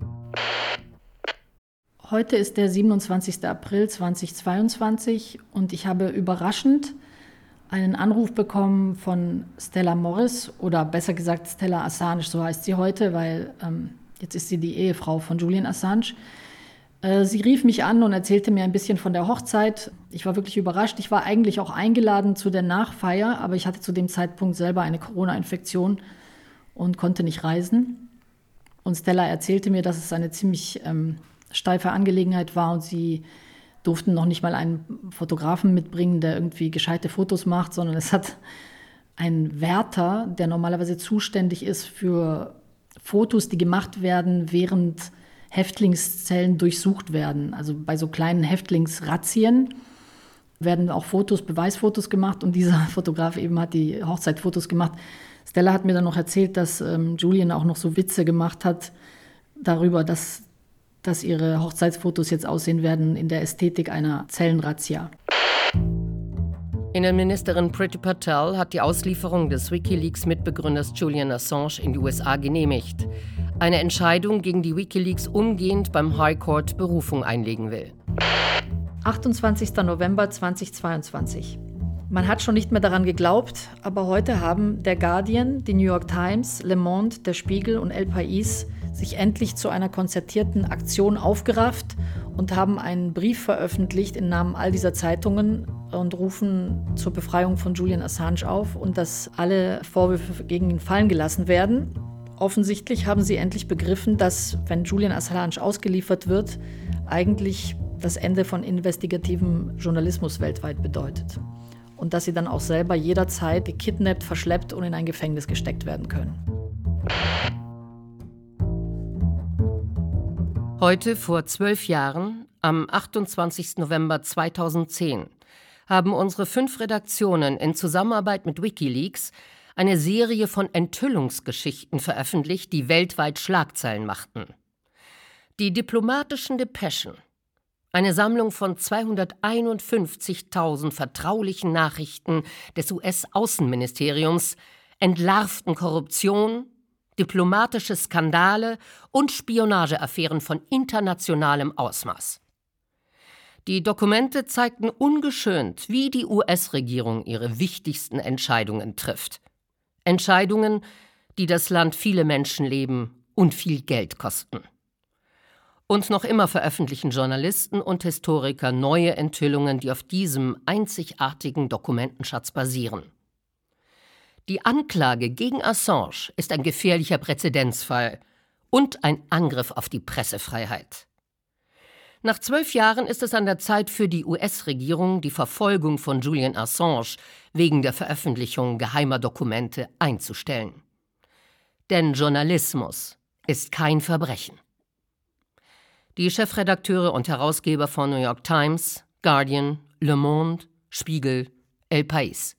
Heute ist der 27. April 2022 und ich habe überraschend einen Anruf bekommen von Stella Morris, oder besser gesagt Stella Assange, so heißt sie heute, weil jetzt ist sie die Ehefrau von Julian Assange. Sie rief mich an und erzählte mir ein bisschen von der Hochzeit. Ich war wirklich überrascht. Ich war eigentlich auch eingeladen zu der Nachfeier, aber ich hatte zu dem Zeitpunkt selber eine Corona-Infektion und konnte nicht reisen. Und Stella erzählte mir, dass es eine ziemlich steife Angelegenheit war und sie durften noch nicht mal einen Fotografen mitbringen, der irgendwie gescheite Fotos macht, sondern es hat ein Wärter, der normalerweise zuständig ist für Fotos, die gemacht werden, während Häftlingszellen durchsucht werden. Also bei so kleinen Häftlingsrazzien werden auch Fotos, Beweisfotos gemacht und dieser Fotograf eben hat die Hochzeitfotos gemacht. Stella hat mir dann noch erzählt, dass Julian auch noch so Witze gemacht hat darüber, dass ihre Hochzeitsfotos jetzt aussehen werden in der Ästhetik einer Zellenrazzia. Innenministerin Priti Patel hat die Auslieferung des WikiLeaks-Mitbegründers Julian Assange in die USA genehmigt. Eine Entscheidung, gegen die WikiLeaks umgehend beim High Court Berufung einlegen will. 28. November 2022. Man hat schon nicht mehr daran geglaubt, aber heute haben der Guardian, die New York Times, Le Monde, der Spiegel und El País sich endlich zu einer konzertierten Aktion aufgerafft und haben einen Brief veröffentlicht im Namen all dieser Zeitungen und rufen zur Befreiung von Julian Assange auf und dass alle Vorwürfe gegen ihn fallen gelassen werden. Offensichtlich haben sie endlich begriffen, dass, wenn Julian Assange ausgeliefert wird, eigentlich das Ende von investigativem Journalismus weltweit bedeutet. Und dass sie dann auch selber jederzeit gekidnappt, verschleppt und in ein Gefängnis gesteckt werden können. Heute vor 12 Jahren, am 28. November 2010, haben unsere 5 Redaktionen in Zusammenarbeit mit WikiLeaks eine Serie von Enthüllungsgeschichten veröffentlicht, die weltweit Schlagzeilen machten. Die diplomatischen Depeschen, eine Sammlung von 251.000 vertraulichen Nachrichten des US-Außenministeriums, entlarvten Korruption, diplomatische Skandale und Spionageaffären von internationalem Ausmaß. Die Dokumente zeigten ungeschönt, wie die US-Regierung ihre wichtigsten Entscheidungen trifft. Entscheidungen, die das Land viele Menschenleben und viel Geld kosten. Und noch immer veröffentlichen Journalisten und Historiker neue Enthüllungen, die auf diesem einzigartigen Dokumentenschatz basieren. Die Anklage gegen Assange ist ein gefährlicher Präzedenzfall und ein Angriff auf die Pressefreiheit. Nach 12 Jahren ist es an der Zeit für die US-Regierung, die Verfolgung von Julian Assange wegen der Veröffentlichung geheimer Dokumente einzustellen. Denn Journalismus ist kein Verbrechen. Die Chefredakteure und Herausgeber von New York Times, Guardian, Le Monde, Spiegel, El País.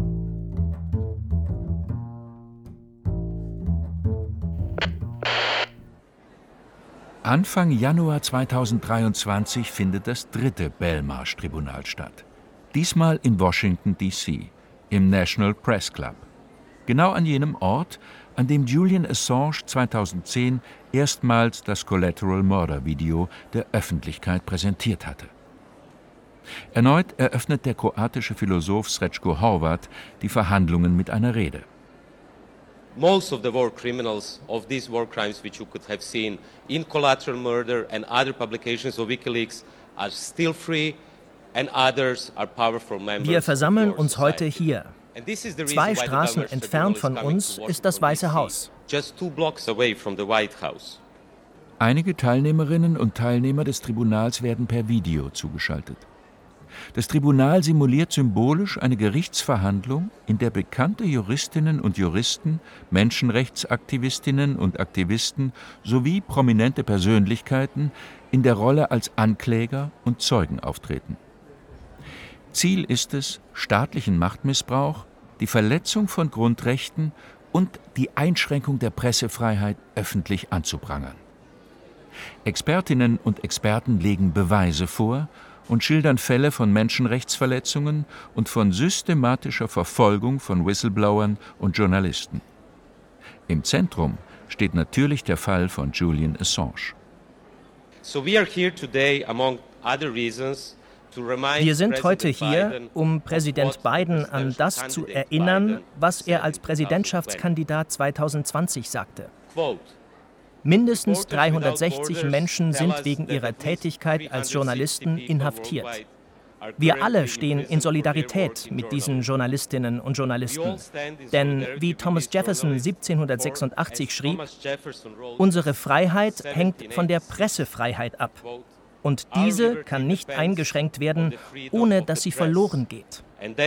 Anfang Januar 2023 findet das 3. Belmarsh-Tribunal statt. Diesmal in Washington, D.C., im National Press Club. Genau an jenem Ort, an dem Julian Assange 2010 erstmals das Collateral Murder Video der Öffentlichkeit präsentiert hatte. Erneut eröffnet der kroatische Philosoph Srećko Horvat die Verhandlungen mit einer Rede. Most of the war criminals of these war crimes which you could have seen in Collateral Murder and other publications of WikiLeaks are still free and others are powerful members. Wir versammeln uns heute hier. 2 Straßen entfernt von uns ist das Weiße Haus. Just 2 blocks away from the White House. Einige Teilnehmerinnen und Teilnehmer des Tribunals werden per Video zugeschaltet. Das Tribunal simuliert symbolisch eine Gerichtsverhandlung, in der bekannte Juristinnen und Juristen, Menschenrechtsaktivistinnen und Aktivisten sowie prominente Persönlichkeiten in der Rolle als Ankläger und Zeugen auftreten. Ziel ist es, staatlichen Machtmissbrauch, die Verletzung von Grundrechten und die Einschränkung der Pressefreiheit öffentlich anzuprangern. Expertinnen und Experten legen Beweise vor und schildern Fälle von Menschenrechtsverletzungen und von systematischer Verfolgung von Whistleblowern und Journalisten. Im Zentrum steht natürlich der Fall von Julian Assange. Wir sind heute hier, um Präsident Biden an das zu erinnern, was er als Präsidentschaftskandidat 2020 sagte. Mindestens 360 Menschen sind wegen ihrer Tätigkeit als Journalisten inhaftiert. Wir alle stehen in Solidarität mit diesen Journalistinnen und Journalisten. Denn wie Thomas Jefferson 1786 schrieb, unsere Freiheit hängt von der Pressefreiheit ab. Und diese kann nicht eingeschränkt werden, ohne dass sie verloren geht.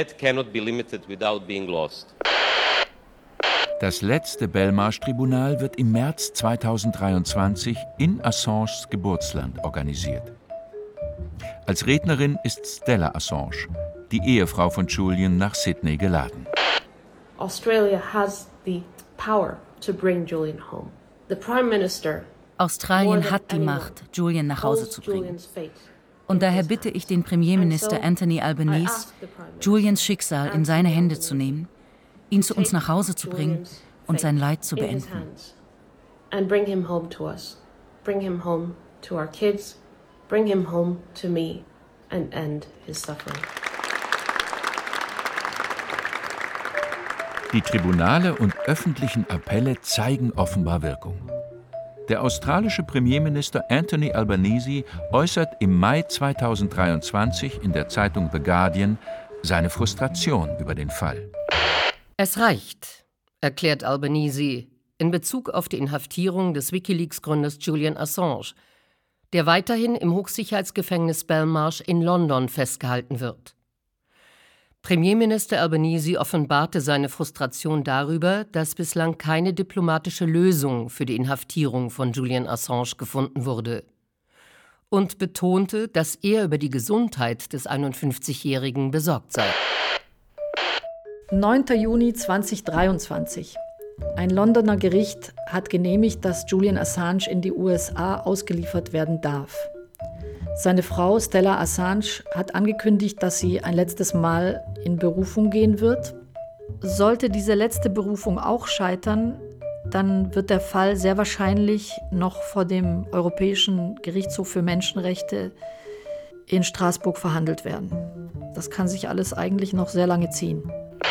Das letzte Belmarsh-Tribunal wird im März 2023 in Assanges Geburtsland organisiert. Als Rednerin ist Stella Assange, die Ehefrau von Julian, nach Sydney geladen. Australia has the power to bring Julian home. The Prime Minister Australien hat die Macht, Julian nach Hause zu bringen. Und daher bitte ich den Premierminister Anthony Albanese, Julians Schicksal in seine Hände zu nehmen, ihn zu uns nach Hause zu bringen und sein Leid zu beenden. And bring him home to us. Bring him home to our kids. Bring him home to me and end his suffering. Die Tribunale und öffentlichen Appelle zeigen offenbar Wirkung. Der australische Premierminister Anthony Albanese äußert im Mai 2023 in der Zeitung The Guardian seine Frustration über den Fall. Es reicht, erklärt Albanese in Bezug auf die Inhaftierung des WikiLeaks-Gründers Julian Assange, der weiterhin im Hochsicherheitsgefängnis Belmarsh in London festgehalten wird. Premierminister Albanese offenbarte seine Frustration darüber, dass bislang keine diplomatische Lösung für die Inhaftierung von Julian Assange gefunden wurde, und betonte, dass er über die Gesundheit des 51-Jährigen besorgt sei. 9. Juni 2023. Ein Londoner Gericht hat genehmigt, dass Julian Assange in die USA ausgeliefert werden darf. Seine Frau Stella Assange hat angekündigt, dass sie ein letztes Mal in Berufung gehen wird. Sollte diese letzte Berufung auch scheitern, dann wird der Fall sehr wahrscheinlich noch vor dem Europäischen Gerichtshof für Menschenrechte in Straßburg verhandelt werden. Das kann sich alles eigentlich noch sehr lange ziehen.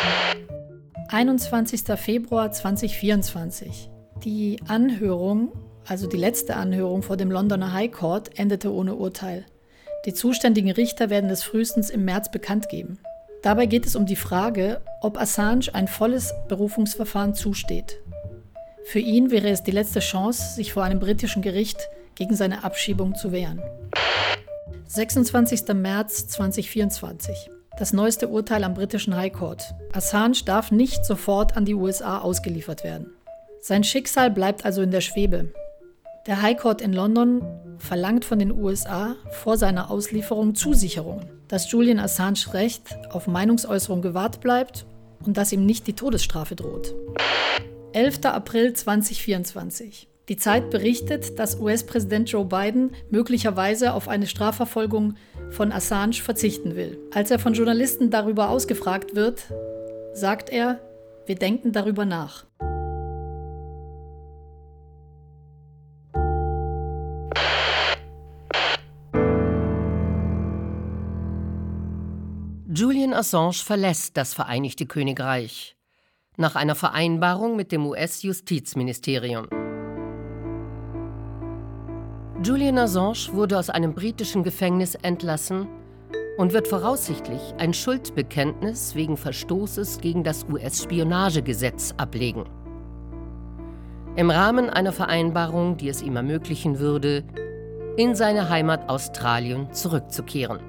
21. Februar 2024. Die Anhörung, also die letzte Anhörung vor dem Londoner High Court, endete ohne Urteil. Die zuständigen Richter werden es frühestens im März bekannt geben. Dabei geht es um die Frage, ob Assange ein volles Berufungsverfahren zusteht. Für ihn wäre es die letzte Chance, sich vor einem britischen Gericht gegen seine Abschiebung zu wehren. 26. März 2024. Das neueste Urteil am britischen High Court. Assange darf nicht sofort an die USA ausgeliefert werden. Sein Schicksal bleibt also in der Schwebe. Der High Court in London verlangt von den USA vor seiner Auslieferung Zusicherungen, dass Julian Assange Recht auf Meinungsäußerung gewahrt bleibt und dass ihm nicht die Todesstrafe droht. 11. April 2024. Die Zeit berichtet, dass US-Präsident Joe Biden möglicherweise auf eine Strafverfolgung von Assange verzichten will. Als er von Journalisten darüber ausgefragt wird, sagt er, wir denken darüber nach. Julian Assange verlässt das Vereinigte Königreich nach einer Vereinbarung mit dem US-Justizministerium. Julian Assange wurde aus einem britischen Gefängnis entlassen und wird voraussichtlich ein Schuldbekenntnis wegen Verstoßes gegen das US-Spionagegesetz ablegen. Im Rahmen einer Vereinbarung, die es ihm ermöglichen würde, in seine Heimat Australien zurückzukehren.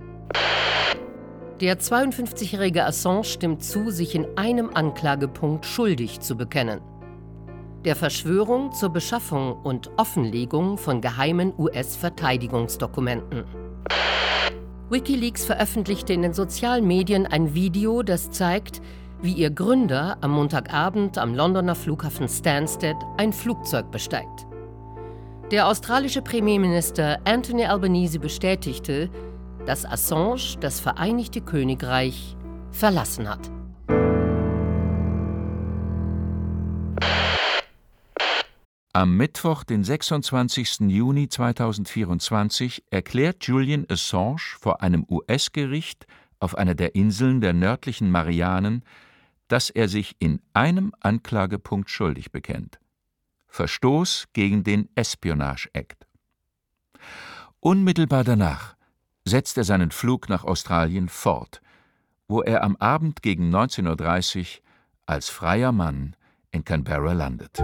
Der 52-jährige Assange stimmt zu, sich in einem Anklagepunkt schuldig zu bekennen: der Verschwörung zur Beschaffung und Offenlegung von geheimen US-Verteidigungsdokumenten. WikiLeaks veröffentlichte in den sozialen Medien ein Video, das zeigt, wie ihr Gründer am Montagabend am Londoner Flughafen Stansted ein Flugzeug besteigt. Der australische Premierminister Anthony Albanese bestätigte, dass Assange das Vereinigte Königreich verlassen hat. Am Mittwoch, den 26. Juni 2024, erklärt Julian Assange vor einem US-Gericht auf einer der Inseln der nördlichen Marianen, dass er sich in einem Anklagepunkt schuldig bekennt: Verstoß gegen den Espionage Act. Unmittelbar danach setzt er seinen Flug nach Australien fort, wo er am Abend gegen 19:30 Uhr als freier Mann in Canberra landet.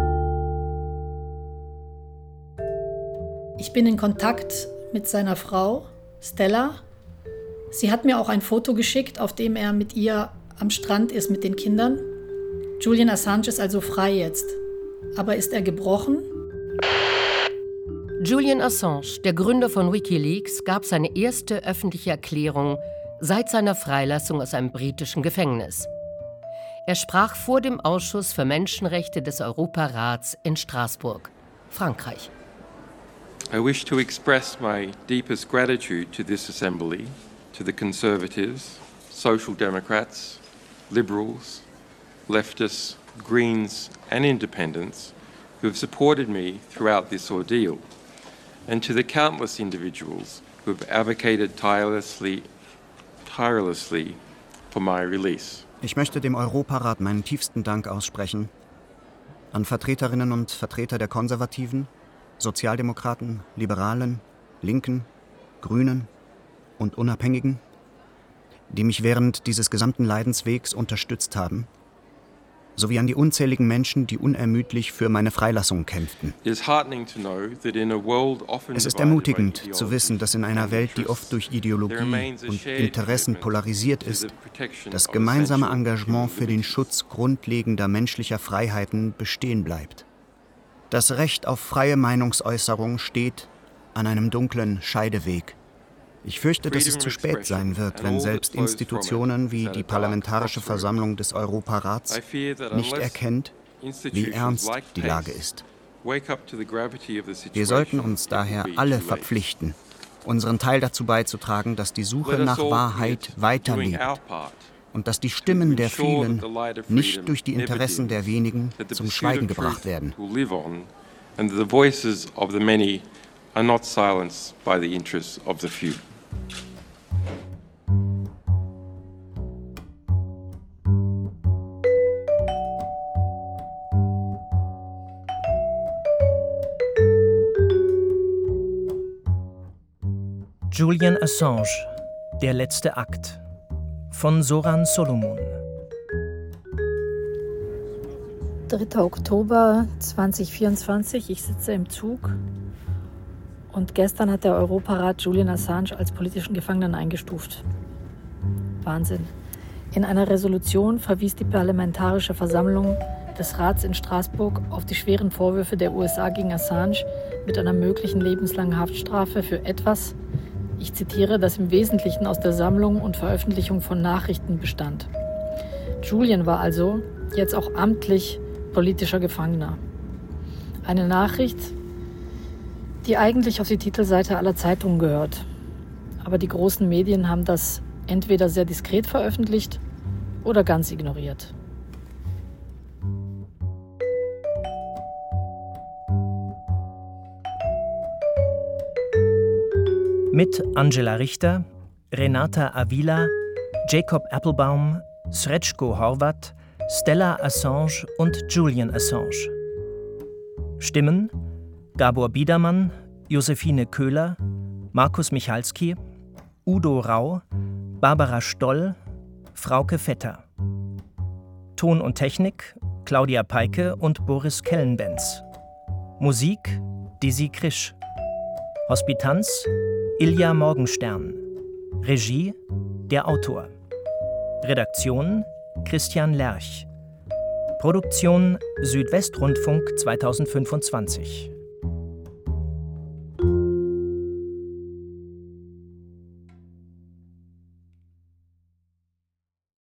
Ich bin in Kontakt mit seiner Frau, Stella. Sie hat mir auch ein Foto geschickt, auf dem er mit ihr am Strand ist mit den Kindern. Julian Assange ist also frei jetzt. Aber ist er gebrochen? Julian Assange, der Gründer von WikiLeaks, gab seine erste öffentliche Erklärung seit seiner Freilassung aus einem britischen Gefängnis. Er sprach vor dem Ausschuss für Menschenrechte des Europarats in Straßburg, Frankreich. I wish to express my deepest gratitude to this assembly, to the Conservatives, Social Democrats, Liberals, Leftists, Greens and Independents who have supported me throughout this ordeal, and to the countless individuals who have advocated tirelessly for my release. Ich möchte dem Europarat meinen tiefsten Dank aussprechen, an Vertreterinnen und Vertreter der Konservativen, Sozialdemokraten, Liberalen, Linken, Grünen und Unabhängigen, die mich während dieses gesamten Leidenswegs unterstützt haben, sowie an die unzähligen Menschen, die unermüdlich für meine Freilassung kämpften. Es ist ermutigend zu wissen, dass in einer Welt, die oft durch Ideologie und Interessen polarisiert ist, das gemeinsame Engagement für den Schutz grundlegender menschlicher Freiheiten bestehen bleibt. Das Recht auf freie Meinungsäußerung steht an einem dunklen Scheideweg. Ich fürchte, dass es zu spät sein wird, wenn selbst Institutionen wie die Parlamentarische Versammlung des Europarats nicht erkennt, wie ernst die Lage ist. Wir sollten uns daher alle verpflichten, unseren Teil dazu beizutragen, dass die Suche nach Wahrheit weiterlebt und dass die Stimmen der vielen nicht durch die Interessen der wenigen zum Schweigen gebracht werden. And the voices of the many are not silenced by the interests of the few. Julian Assange, der letzte Akt. von Soran Solomon. 3. Oktober 2024, ich sitze im Zug und gestern hat der Europarat Julian Assange als politischen Gefangenen eingestuft. Wahnsinn. In einer Resolution verwies die Parlamentarische Versammlung des Rats in Straßburg auf die schweren Vorwürfe der USA gegen Assange mit einer möglichen lebenslangen Haftstrafe für etwas, ich zitiere, das im Wesentlichen aus der Sammlung und Veröffentlichung von Nachrichten bestand. Julian war also jetzt auch amtlich politischer Gefangener. Eine Nachricht, die eigentlich auf die Titelseite aller Zeitungen gehört. Aber die großen Medien haben das entweder sehr diskret veröffentlicht oder ganz ignoriert. Mit Angela Richter, Renata Avila, Jacob Applebaum, Srećko Horvat, Stella Assange und Julian Assange. Stimmen: Gabor Biedermann, Josephine Köhler, Markus Michalski, Udo Rau, Barbara Stoll, Frauke Vetter. Ton und Technik: Claudia Peike und Boris Kellenbenz. Musik: Dizzy Krisch. Hospitanz: Ilja Morgenstern. Regie: der Autor. Redaktion: Christian Lerch. Produktion Südwestrundfunk 2025.